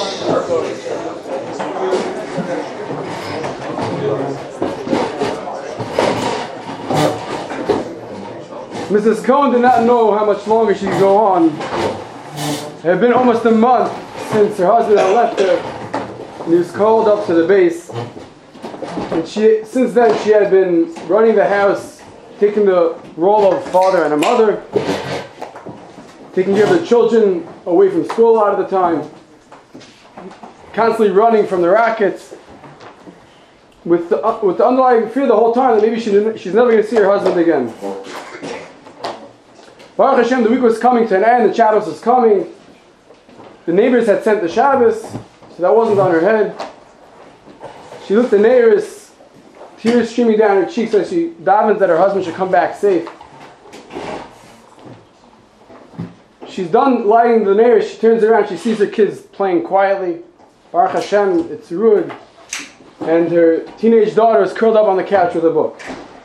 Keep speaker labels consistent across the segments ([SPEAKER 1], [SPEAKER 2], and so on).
[SPEAKER 1] Mrs. Cohen did not know how much longer she could go on. It had been almost a month since her husband had left her, and he was called up to the base. And since then she had been running the house, taking the role of father and a mother, taking care of the children away from school a lot of the time, constantly running from the rackets, with the underlying fear the whole time that maybe she's never going to see her husband again. Baruch Hashem, the week was coming to an end, the Shabbos was coming. The neighbors had sent the Shabbos, so that wasn't on her head. She looked at the neighbors, tears streaming down her cheeks as she davens that her husband should come back safe. She's done lighting the neighbors, she turns around, she sees her kids playing quietly. Baruch Hashem, it's Rud. And her teenage daughter is curled up on the couch with a book.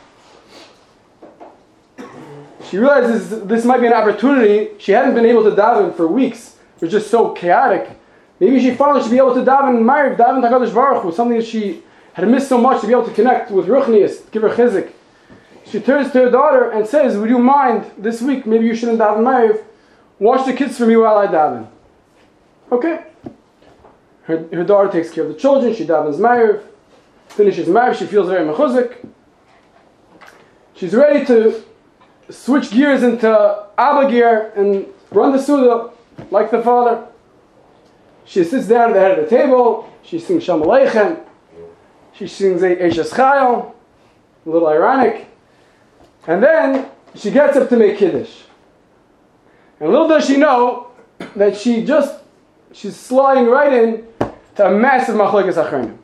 [SPEAKER 1] She realizes this might be an opportunity. She hadn't been able to daven for weeks. It was just so chaotic. Maybe she finally should be able to daven Ma'ariv, daven HaKadosh Baruch Hu, something that she had missed so much, to be able to connect with Ruchnius, give her chizik. She turns to her daughter and says, would you mind, this week, maybe you shouldn't daven Ma'ariv, watch the kids for me while I daven. Okay. Her daughter takes care of the children, she davens Ma'ariv, finishes Ma'ariv, she feels very mechuzik. She's ready to switch gears into Abba gear and run the Suda like the father. She sits down at the head of the table, she sings Shalom Aleichem, she sings Eishes Chayil, a little ironic, and then she gets up to make Kiddush. And little does she know that she's sliding right in to a massive Machlokes Achronim.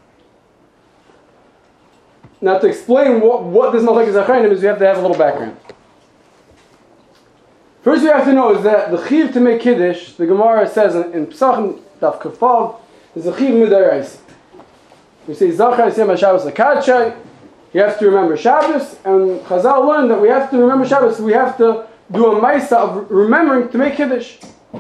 [SPEAKER 1] Now to explain what this Machlokes Achronim is, we have to have a little background. First we have to know is that the chiv to make Kiddush, the Gemara says in Pesachim, Daf Kafav, is a chiv midaraisa. We say, Zachar Yisem HaShabbos L'Kadshay, you have to remember Shabbos, and Chazal learned that we have to remember Shabbos, so we have to do a Maisa of remembering to make Kiddush.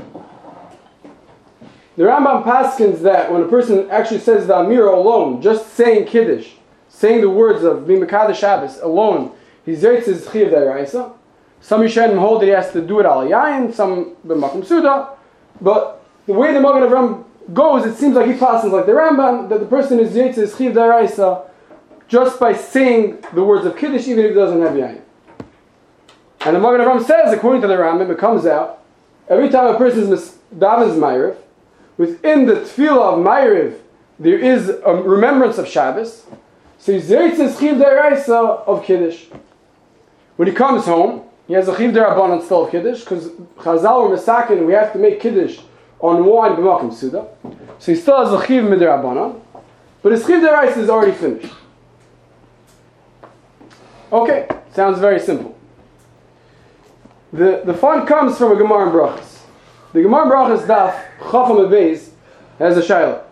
[SPEAKER 1] The Rambam paskins that when a person actually says the Amira alone, just saying Kiddush, saying the words of B'Mekadosh Shabbos alone, he's Zeitz is chiv d'oraisa. Some Yisraelim hold that he has to do it al yayin, some b'makom suda. But the way the Magen Avraham goes, it seems like he passes like the Rambam, that the person is Yitzis Chiv D'Oraisa just by saying the words of Kiddush, even if he doesn't have yayin. And the Magen Avraham says, according to the Rambam, it comes out, every time a person davens Ma'ariv, within the tefillah of Ma'ariv, there is a remembrance of Shabbos, so he's Yitzis Chiv D'Oraisa of Kiddush. When he comes home, he has a chiv d'Rabbanan still of Kiddush, because Chazal or Mesakin, we have to make Kiddush on wine b'makom suda. So he still has a chiv d'Rabbanan, but his chiv d'Oraisa is already finished. Okay, sounds very simple. The fun comes from a Gemara in Brachos. The Gemara in Brachos daf Chafam Beis has a shayla.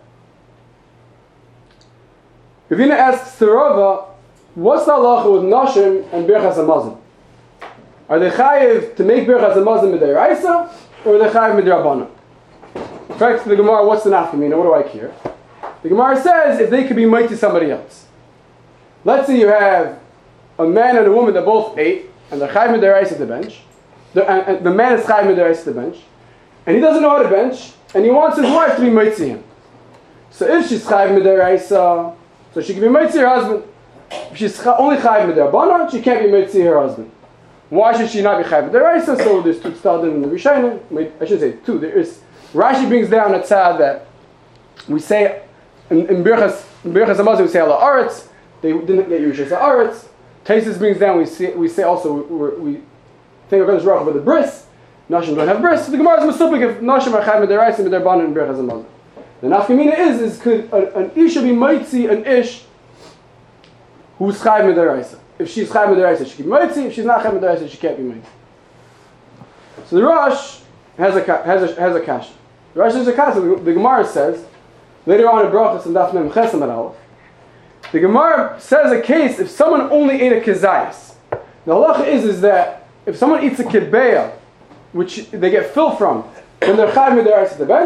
[SPEAKER 1] Ravina asks to Rava, what's the halacha with Nashim and Birchas Hamazon? Are they chayiv to make Birchas Hamazon mid'oraisa, or are they chayiv midrabanan? In fact, the Gemara, what's the nafkamina? What do I care? The Gemara says if they could be mighty somebody else. Let's say you have a man and a woman that both ate, and they're chayiv mid'oraisa at the bench. And the man is chayiv mid'oraisa at the bench, and he doesn't know how to bench, and he wants his wife to be mighty him. So if she's chayiv mid'oraisa, so she can be mighty her husband. If she's only chayiv midrabanan, she can't be mitzvah her husband. Why should she not be chayiv mid'oraisa? So there's two tzaddim in the Rishonim. I should say two. There is Rashi brings down a tzad that we say in Birchas Hamazon we say ala aretz. They didn't get Yerushas haaretz. Taisus brings down we say also we think of Hakadosh Baruch Hu with the bris. Nashim don't have bris. So the Gemara is masupik if Nashim are chayiv mid'oraisa midrabanan in Birchas Hamazon. The nafkamina is could an ish be mitzi an ish who's chayiv mid'oraisa? If she's chayiv mid'oraisa, she can be mitzi. If she's not chayiv mid'oraisa, she can't be mitzi. So the Rosh has a kasha. The Rosh has a kasha. The Gemara says later on in Brachos and Daf Mem Ches Amud Aleph, the Gemara says a case if someone only ate a kezayis. The halacha is that if someone eats a kibbeya, which they get fill from, then they're chayiv mid'oraisa at the bench.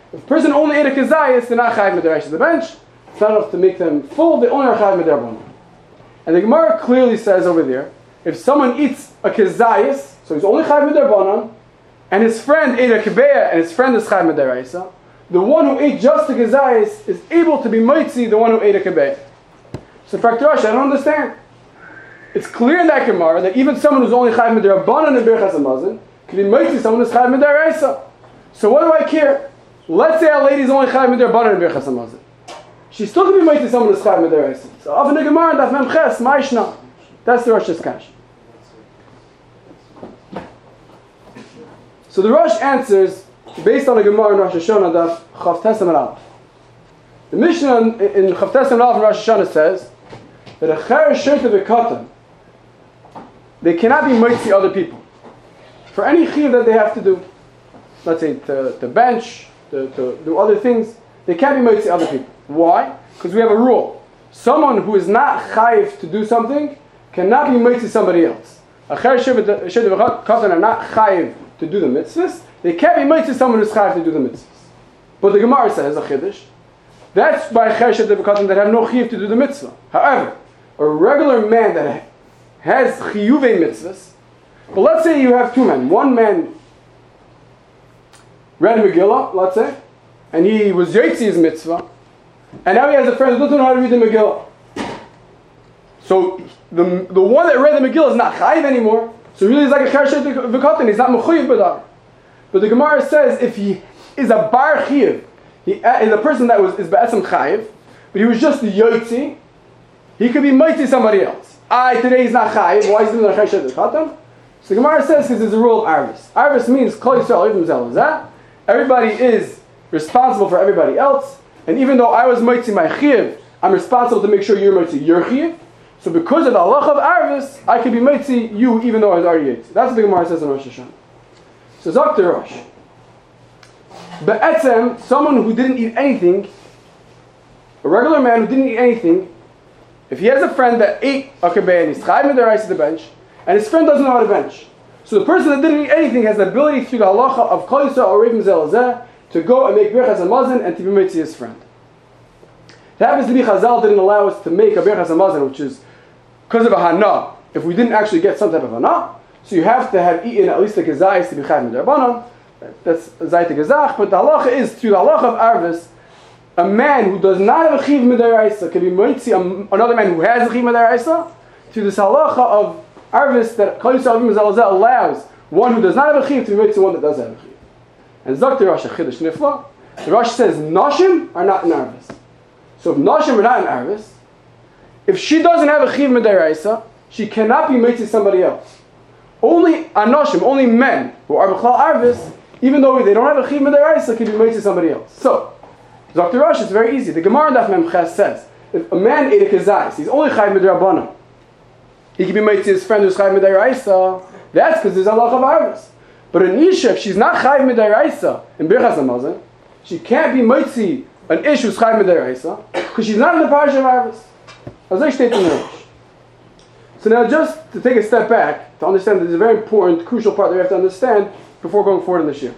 [SPEAKER 1] If a person only ate a kezayis, they're not chayiv midaraisa the bench. It's not enough to make them full, they only are chayiv midarabanan. And the Gemara clearly says over there, if someone eats a kezayis, so he's only chayiv midarabanan, and his friend ate a kebeya, and his friend is chayiv midaraisa, the one who ate just the kezayis is able to be mitzi the one who ate a kebeya. So, Dr. Rosh, I don't understand. It's clear in that Gemara that even someone who's only chayiv midarabanan in birchas hamazon can be mitzi someone who's chayiv midaraisa. So what do I care? Let's say a lady's only chayiv midarabanan in birchas hamazon. She still can be mitzi someone who's chayiv midaraisa. So often the Gemara daf mem ches ma'ishna. That's the Rosh's kash. So the Rosh answers based on the Gemara in Rosh Hashanah daf Chav Tesam and Aleph. The Mishnah in Chav Tesam and Aleph in Rosh Hashanah says that a cheresh shirta v'katan, they cannot be mitzi other people for any chiv that they have to do. Let's say to bench, to do other things, they can't be mitzi other people. Why? Because we have a rule. Someone who is not chayiv to do something cannot be mitzi somebody else. A cheresh shirta v'katan are not chayiv to do the mitzvahs. They can't be mitzi someone who's chayiv to do the mitzvahs. But the Gemara says a chiddush. That's by cheresh shirta v'katan that have no chiv to do the mitzvah. However, a regular man that has chiyuvei mitzvahs, but let's say you have two men. One man read Megillah, let's say, and he was Yotzi's mitzvah, and now he has a friend who doesn't know how to read the Megillah. So the one that read the Megillah is not chayiv anymore, so really he's like a cheresh v'katan, he's not mechuyev b'dar. But the Gemara says if he is a bar chiyiv, he is a person that is ba'etzem chayiv, but he was just the Yotzi, he could be mitzi somebody else. Today he's not chayiv. Why is he doing a cheresh v'katan? So the Gemara says because there's a rule of arvis. Arvis means kol yisrael yivim zelazah. Everybody is responsible for everybody else, and even though I was mitzi my chiyiv, I'm responsible to make sure you're mitzi your chiyiv. So because of the halach of arvis, I could be mitzi you even though I was already yitzi. That's what the Gemara says in Rosh Hashanah. So Zok to Rosh. Be'etzem, someone who didn't eat anything, a regular man who didn't eat anything, if he has a friend that ate a kebei and he's chayiv midaraisa at the bench, and his friend doesn't know how to bench, so the person that didn't eat anything has the ability through the halacha of kol yisrael or rivim zelazeh to go and make birchas hamazon and to be mitzi his friend. It happens to be Chazal didn't allow us to make a birchas hamazon, which is because of a hana. If we didn't actually get some type of hana, so you have to have eaten at least a gezayis to be chayiv midarabanan. That's zayt gezach. But the halacha is through the halacha of arvis. A man who does not have a chiv midaraisa can be mitzi another man who has a chiv midaraisa through this halacha of arvis that kol yisrael v'im zelazeh allows one who does not have a chiv to be mitzi one that does have a chiv. And Zok to Rosh Chiddush Nifla, the Rosh says nashim are not in arvis. So if nashim are not in arvis, if she doesn't have a chiv midaraisa, she cannot be mitzi somebody else. Only anashim, only men who are b'chlal arvis, even though they don't have a chiv midaraisa, can be mitzi somebody else. So Dr. Rosh, it's very easy. The Gemara Daf Mem Ches says, if a man ate a kezayis, he's only chayiv midrabanan. He can be mitzi his friend who's chayiv midaraisa. That's because there's a halach of arvis. But an isha, if she's not chayiv midaraisa in birchas hamazon, she can't be mitzi an ish who's chayiv midaraisa because she's not in the parasha of arvis. As I stated in the Rosh. So now, just to take a step back to understand that there's a very important, crucial part that we have to understand before going forward in this year.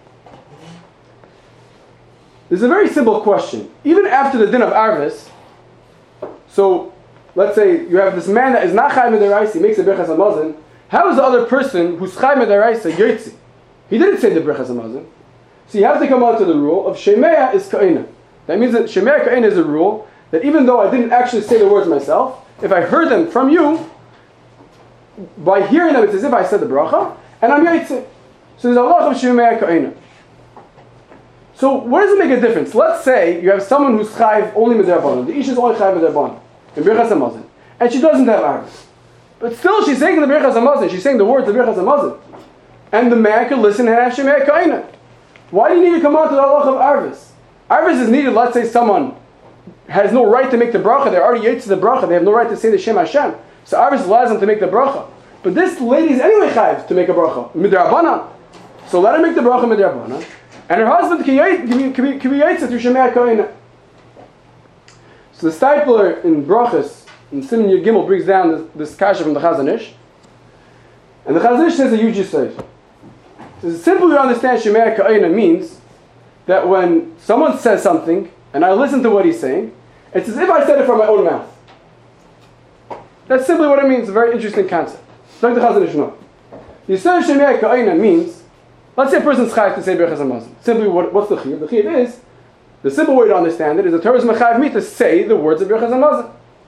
[SPEAKER 1] There's a very simple question. Even after the din of arvis, so let's say you have this man that is not chayiv midaraisa, he makes a birchas hamazon. How is the other person who's chayiv midaraisa yotzi? He didn't say the birchas hamazon. So you have to come out to the rule of shemeya is ka'ina. That means that shemeya ka'ina is a rule that even though I didn't actually say the words myself, if I heard them from you, by hearing them it's as if I said the bracha, and I'm yotzi. So there's a lot of shemeya ka'ina. So what does it make a difference? Let's say you have someone who's chayiv only midarabanan. The isha is only chayiv midarabanan in birchas hamazon, and she doesn't have arvis. But still, she's saying the birchas hamazon. She's saying the words of birchas hamazon, and the man can listen and have shemeya ka'ina. Why do you need to come out to the halach of arvis? Arvis is needed. Let's say someone has no right to make the bracha. They're already yetz to the bracha. They have no right to say the Shem Hashem. So arvis allows them to make the bracha. But this lady is anyway chayiv to make a bracha midarabanan. So let her make the bracha midarabanan. And her husband can be yetzer through shemeya ka'ina. So the Stipler in Brachas, in Siman Yud Gimel, brings down this kasha from the Chazon Ish. And the Chazon Ish says a huge yisod. So simply to understand shemeya ka'ina means that when someone says something and I listen to what he's saying, it's as if I said it from my own mouth. That's simply what it means. It's a very interesting concept. Like the Chazon Ish know. Yisrael Shemei Ka'ina means, let's say a person's chayav to say Birchas Hamazon. Simply, what's the chiyuv? The chiyuv is, the simple way to understand it is the Torah is mechayav me to say the words of Birchas Hamazon.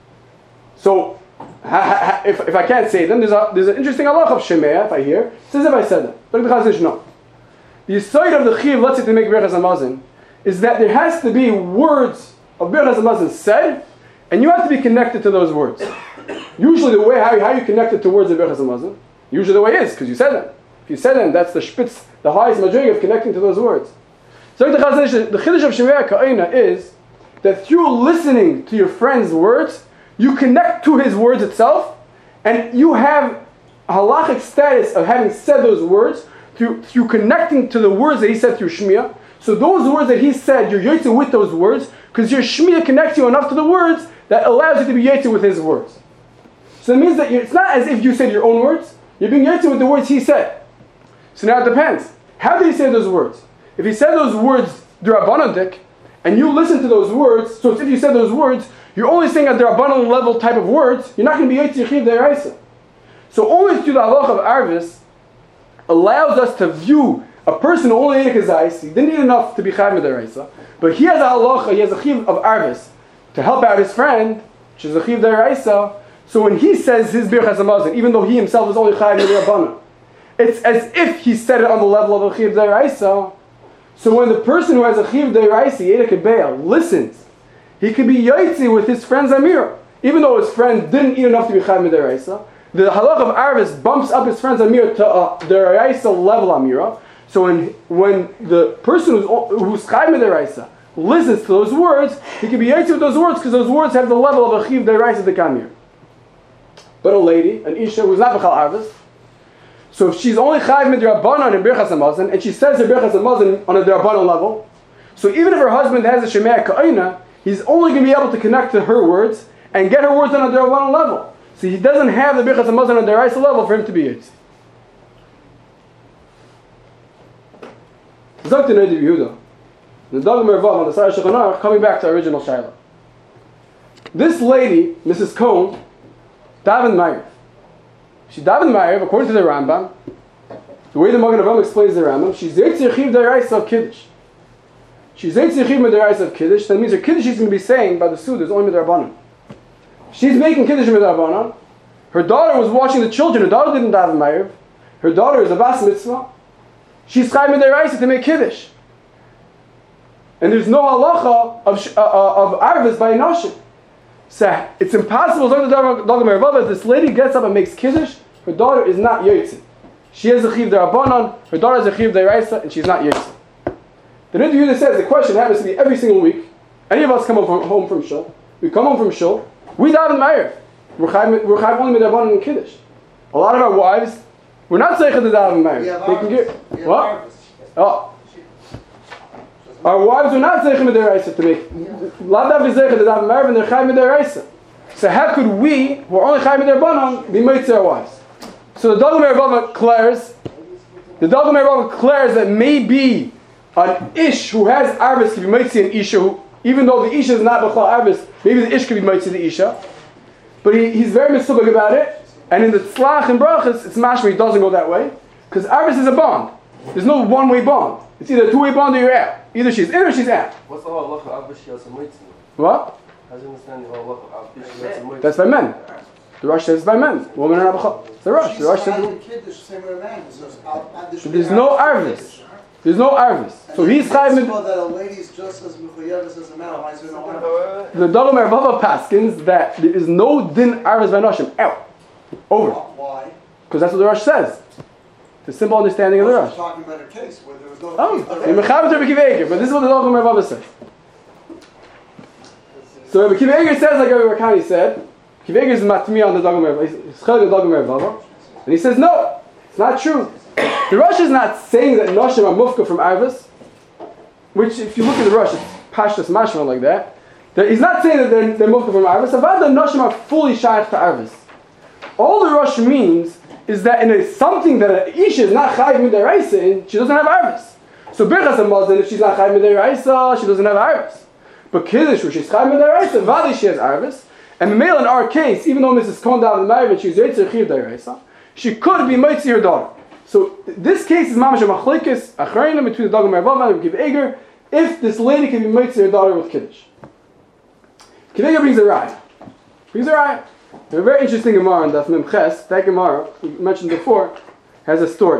[SPEAKER 1] So, if I can't say them, there's an interesting halach of Shemei, if I hear, it's as if I said them. Like the Chazon Ish know. The yisod of the chiyuv, let's say to make Birchas Hamazon, is that there has to be words of Birchas Hamazon said, and you have to be connected to those words. Usually the way how you connected to words of Birchas Hamazon, usually the way is because you said them. If you said them, that's the spitz, the highest majority of connecting to those words. So the Chiddush of Shemei Ka'ina is that through listening to your friend's words, you connect to his words itself, and you have a halachic status of having said those words through connecting to the words that he said through Shmiya. So those words that he said, you're yotze with those words, because your Shmiya connects you enough to the words that allows you to be yotze with his words. So it means that it's not as if you said your own words, you're being yotze with the words he said. So now it depends. How did he say those words? If he said those words d'Rabbanan, and you listen to those words, so if you said those words, you're only saying at the Rabbanan level type of words, you're not going to be yotze Yechiv D'Oraisa. So only through the halach of Arvis allows us to view a person who only ate a kazais, he didn't eat enough to be Chayv D'Oraisa, but he has a halacha, he has a chiv of Arvis to help out his friend, which is a chiv D'Oraisa. So when he says his Birchas Hamazon, even though he himself is only Chayv D'Rabbanan, it's as if he said it on the level of a chiv D'Oraisa. So when the person who has a chiv D'Oraisa, Yeda Kebeya, listens, he could be yotze with his friend's Amira. Even though his friend didn't eat enough to be Chayv D'Oraisa, the halach of Arvis bumps up his friend's Amira to a D'Oraisa level Amira. So when the person who's Chayv D'Oraisa listens to those words, he can be yotze with those words because those words have the level of a chiv D'Oraisa de Kamir. But a lady, an Isha, who's not B'chal Arvis, so if she's only Chayv Midrabbanan in Birchas Hamazon, and she says her Birchas Hamazon on a D'Rabbanan level, so even if her husband has a Shemei Ka'ina, he's only going to be able to connect to her words and get her words on a D'Rabbanan level. So he doesn't have the Birchas Hamazon on a D'Oraisa level for him to be yotze. Zok the Neidiv Yehuda, the Dagmar Mervav on the side of Shulchan Aruch, coming back to original Shaila. This lady, Mrs. Cohn, davened Ma'ariv. She davened Ma'ariv according to the Rambam. The way the Magen Avraham explains the Rambam, she's yotze Yechiv D'Oraisa of Kiddush. She's yotze Yechiv D'Oraisa of Kiddush. That means her Kiddush she's going to be saying by the Suda is only Midrabbanan. She's making Kiddush Midrabbanan. Her daughter was watching the children. Her daughter didn't daven Ma'ariv. Her daughter is a Bas Mitzvah. She's Chayv D'Oraisa to make Kiddush. And there's no halacha of Arvis by Nashim. So it's impossible that this lady gets up and makes Kiddush, her daughter is not yotze. She has a chiv d'Rabbanan, her daughter has a chiv d'Oraisa, and she's not yotze. The Neidiv Yehuda says the question happens to be every single week. Any of us come home from shul, we come home from shul, we daven Ma'ariv. We're chayv only d'Rabbanan and Kiddush. A lot of our wives, we're not zeicha to daven Ma'ariv. They can get what? Oh. Our wives are not zeicha d'Oraisa to make. Ladav is zeicha to daven Ma'ariv, and they're chayv d'Oraisa. So how could we, who are only chayv d'Rabbanan, be meitzah our wives? So the Dagmar Mervav declares that maybe an ish who has Arvis can be meitzah an isha, who, even though the isha is not b'chal Arvis, maybe the ish could be meitzah the isha. But he's very misubag about it, and in the tzlach and brachas, it's mashma, he doesn't go that way, because Arvis is a bond. There's no one-way bond. It's either a two-way bond or you're out. Either she's in or she's out.
[SPEAKER 2] What's the whole halacha of Abish Yasam Moitzi?
[SPEAKER 1] What?
[SPEAKER 2] How do you understand the whole halacha of Abish Yasam Moitzi?
[SPEAKER 1] That's by men. The Rosh says it's by men. Women are not b'chal. It's the Rosh. The Rosh says there's no Arvis. There's no Arvis. So he's chayv.
[SPEAKER 3] That a lady's just as mechuyeves as a man. Why is there no Arvis?
[SPEAKER 1] The Dagmar Mervav paskins that there is no din Arvis by Nashim. Out. Over.
[SPEAKER 3] Why?
[SPEAKER 1] Because that's what the Rosh says. The simple understanding of the Rosh.
[SPEAKER 3] Talking about a case where there was no.
[SPEAKER 1] But this is what the Dagmar Mervav says. So Rabbi Kiva Eger says, like Rabbi Rakani said, Kiva Eger is matmi on the Dagmar Mervav. He's chel the Dagmar Mervav, and he says, no, it's not true. The Rosh is not saying that Nashim are mufka from Arvis, which, if you look at the Rosh, it's pashtas mashma like that. He's not saying that they're mufka from Arvis. About the Nashim are fully shaykh to Arvis. All the Rosh means is that in something that an Isha is not Chayv Midairaisa in, she doesn't have Arvis. So Birchas Hamazon, if she's not Chayiv Midiraisa, she doesn't have Arvis. But Kiddush, where she's Chayiv Midiraisa, Vadi she has Arvis. And Memela in our case, even though Mrs. Kondav is married, she's Yetzer Chayiv Midiraisa, she could be Mitzi her daughter. So this case is Mamash Machlekes Achrayim between the Dagam Mervav and Kiv Eger, if this lady can be Mitzi her daughter with Kiddush. Kiv Eger brings a raya. There's a very interesting Gemara in Daf Mem Ches. That Gemara we mentioned before has a story.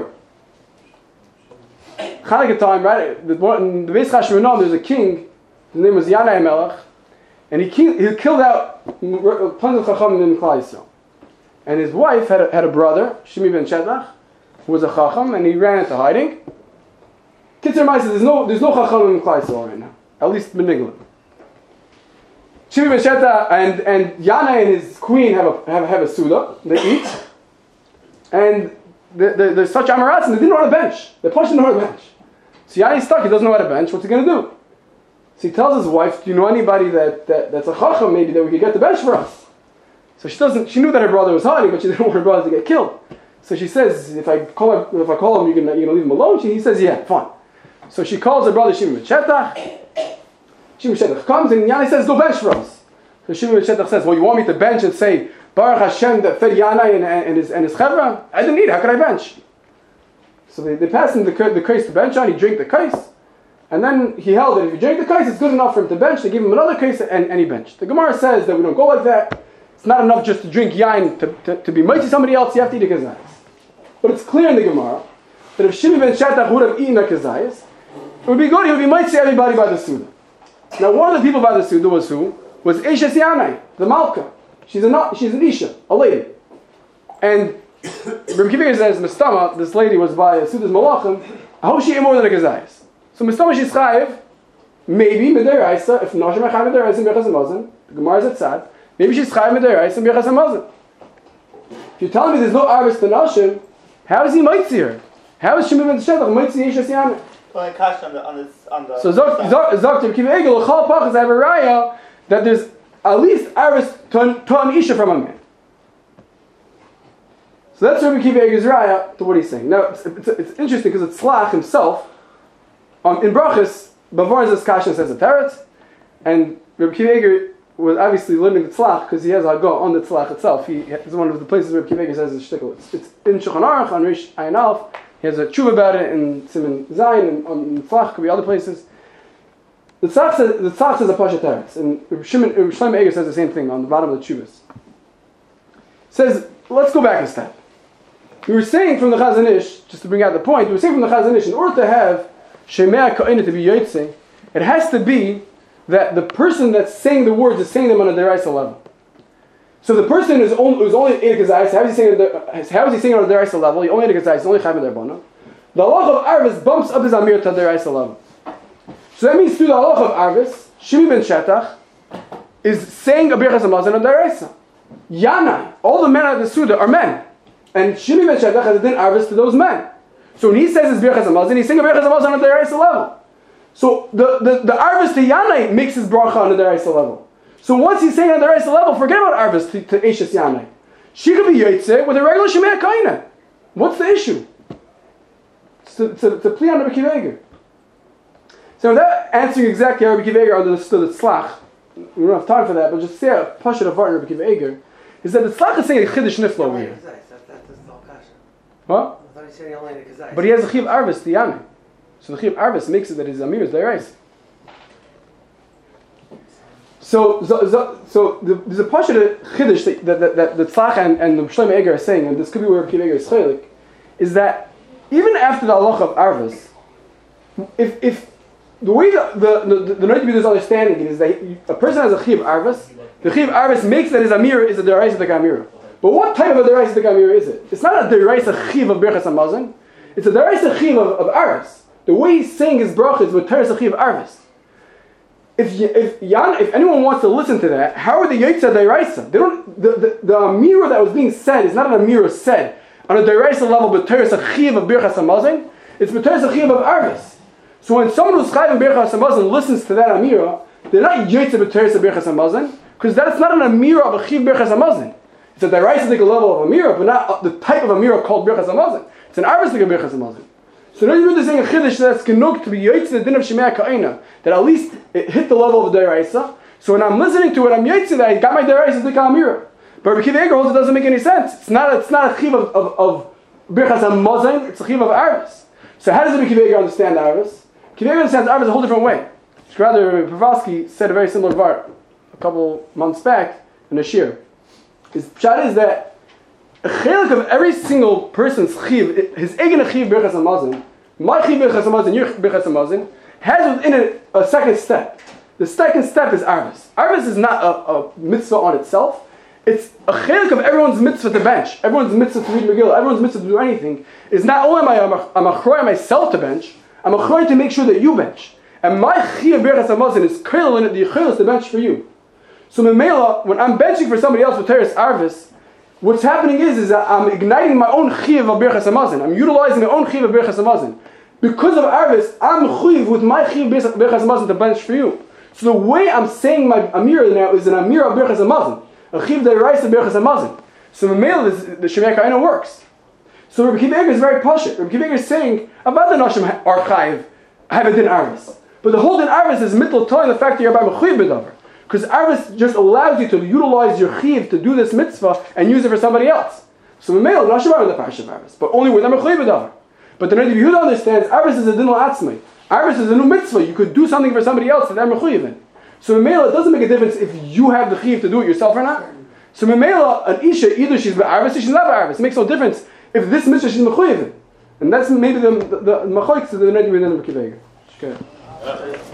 [SPEAKER 1] Chanukah time, right? In the Beis Hashmonah, there's a king. His name was Yanai Melech, and he killed out tons of Chachamim in Klal Yisrael. And his wife had a brother, Shimi ben Shetach, who was a Chacham, and he ran into hiding. Kitzur Ma'aseh, there's no Chachamim in Klal Yisrael right now, at least Benigla. Shimi ben Shetach and Yanai and his queen have a Suda. They eat, and there's such amaratz, and they didn't know how to bench. They pushed him to the bench. So Yanai's stuck. He doesn't know how to bench. What's he going to do? So he tells his wife, "Do you know anybody that's a chacham maybe that we could get the bench for us?" So she doesn't. She knew that her brother was hiding, but she didn't want her brother to get killed. So she says, "If I call him, you're gonna leave him alone." He says, "Yeah, fine." So she calls her brother Shimon ben Shetach. Shimon ben Shetach comes and Yanai says, "Go bench for us." So Shimon ben Shetach says, "Well, you want me to bench and say Baruch Hashem that fed Yanai and his chevra? I didn't need it. How could I bench?" So they passed him the kais to bench on. He drank the kais, and then he held that if you drink the kais, it's good enough for him to bench. They give him another kais and he benched. The Gemara says that we don't go like that. It's not enough just to drink yain to be mighty somebody else. You have to eat a kazayas. But it's clear in the Gemara that if Shimi ben Shetach would have eaten a kazayas, it would be good. He would be mighty everybody by the Suda. Now, one of the people by the Suda was who? Was Eshes Yanai, the Malka. She's an Isha, a lady. And Rabbi Kiva says, Mistama, this lady was by Suda's Malachim, I hope she ate more than a Kazayas. So Mistama, she's Chayiv, maybe Midiraisa, if not, she's Chayiv Midiraisa and Birchas Hamazon. The Gemara is at Tzad. Maybe she's Chayiv Midiraisa and Birchas Hamazon. If you're telling me there's no Arvis to Nashim, how is he Mitzi her? How is Shimon ben Shetach Mitzi Eshes Yanai? So Zok Rabbi Kiva Egel, L'chal Pachas, I have a raya that there's at least Arvis to an Isha from a man. So that's Rabbi Kiva Eger's raya to what he's saying. Now, it's interesting because it's Tzlach himself, in Brachas, Bavar Kasha says a Teretz, and Rabbi Kiva Eger was obviously learning the Tzlach because he has a Hagah on the Tzlach itself. It's one of the places Rabbi Kiva Eger says the shtickle. It's in Shulchan Aruch, on Rish Ayin Aleph. He has a tshuva about it in Siman Zayin, and on Tzlach, could be other places. The Tzlach says a Pasha Teretz, and Shlomo Eger says the same thing on the bottom of the tshuvas. Says, let's go back a step. We were saying from the Chazon Ish, just to bring out the point, we were saying from the Chazon Ish, in order to have Shemea Ka'ina to be Yotzei, it has to be that the person that's saying the words is saying them on a deraisa level. So the person who's only in a kazayis, how is he saying on a deraisa level? He only in a kazayis, he's only chayv d'rabbanan. The halach of Arvis bumps up his amir to the deraisa level. So that means through the halach of Arvis, Shimi ben Shetach is saying a birchas hamazon on deraisa. Yanai, all the men at the Suda are men. And Shimi ben Shetach has a din Arvis to those men. So when he says it's birchas hamazon, he's saying a birchas hamazon on the deraisa level. So the Arvis to Yanai makes his bracha on the deraisa level. So once he's saying on the deraisa level, forget about Arvis to Eshes Yanai. She could be Yotzei with a regular Shemei Kaina. What's the issue? It's a plea on Rabbi Kiva Eger. So without answering exactly how Rabbi Kiva Eger understood the Tzlach, we don't have time for that, but just say a Pashat of Rabbi Kiva Eger, is that the Tzlach is saying a Chiddush Niflo over here. What? But he has a Chiv Arvis to Yanai. So the Chiv Arvis makes it that his Amir is Deraisa. So there's a Pashat Chiddush that the Tzlach and the Shlomo Eger are saying, and this could be where Rabbi Kiva Eger is chaylik, is that even after the halach of Arvis, if the way the Noid B'Yud is understanding it is that a person has a Chiv Arvis, the Chiv Arvis makes that his Amir is a Deraisa de Gamira. But what type of a Deraisa de Gamira is it? It's not a Deraisa Chiv of Birchas Hamazon, it's a Deraisa Chiv of Arvis. The way he's saying his bracha is with Teres Chiv Arvis. If anyone wants to listen to that, how are the Yotzei Deraisa? They don't. The Amira that was being said is not an Amira said on a Deraisa level, but Teres Chiv of Birchas Hamazon. It's Teres Chiv of Arvis. So when someone who's Chayiv in Birchas Hamazon listens to that Amira, they're not Yotzei but Teres Birchas Hamazon, because that's not an Amira of a Chiv Birchas Hamazon. It's a Deraisa level of Amira, but not the type of Amira called Birchas Hamazon. It's an Arvis Birchas Hamazon. So now you're saying a chiddush that's genug to be yoytze the din of Shemei Ka'ina, that at least it hit the level of the Deraisa. So when I'm listening to it, I'm yoytze that I got my Deraisa to Amira. But Rabbi Akiva Eiger holds it doesn't make any sense. It's not a chiv of Birchas HaMazon, it's a chiv of Arvis. So how does Rabbi Akiva Eiger understand Arvis? Akiva Eiger understands Arvis a whole different way. Rather, Pravosky said a very similar var a couple months back in a shir. His pshat is that a chelik of every single person's chiv, his eigen chiv Birchas HaMazon, my chiv Birchas HaMazon, your Birchas HaMazon, has within it a second step. The second step is Arvis. Arvis is not a mitzvah on itself. It's a chelik of everyone's mitzvah to bench, everyone's mitzvah to read Megillah, everyone's mitzvah to do anything. Is not only am I achroy myself to bench, I'm achroy to make sure that you bench. And my chiyuv Birchas HaMazon is kail in it, the yichayos to bench for you. So Memela, when I'm benching for somebody else with Teres Arvis, what's happening is that I'm igniting my own chiyuv of Birchas HaMazon. I'm utilizing my own chiyuv of Birchas HaMazon. Because of Arvis, I'm chiyuv with my chiyuv Birchas HaMazon to bench for you. So the way I'm saying my Amira now is an Amira of Birchas HaMazon. A chiv deraisa Birchas HaMazon. So Memela, the Shemei Ka'ina works. So Rabbi Akiva Eiger is very pashut. Rabbi Akiva Eiger is saying, about the Nashim Archive, have a din Arvis. But the whole din Arvis is mittel telling the fact that you're by mechuyev b'davar. Because Arvis just allows you to utilize your chiv to do this mitzvah and use it for somebody else. So Memela, Nashim are in the parish of Arvis, but only when they're mechuyev b'davar. But the Rebbe Yehuda understands Arvis is a din l'Atzmai. Arvis is a new mitzvah. You could do something for somebody else that they're mechuyev in. So Memela, it doesn't make a difference if you have the chiv to do it yourself or not. So Memela, an isha, either she's ba'arvis or she's not ba'arvis. It makes no difference if this mitzvah she's mechuyev in. And that's maybe the machoik to the Rebbe Yehuda and Rabbi Akiva Eiger. Okay.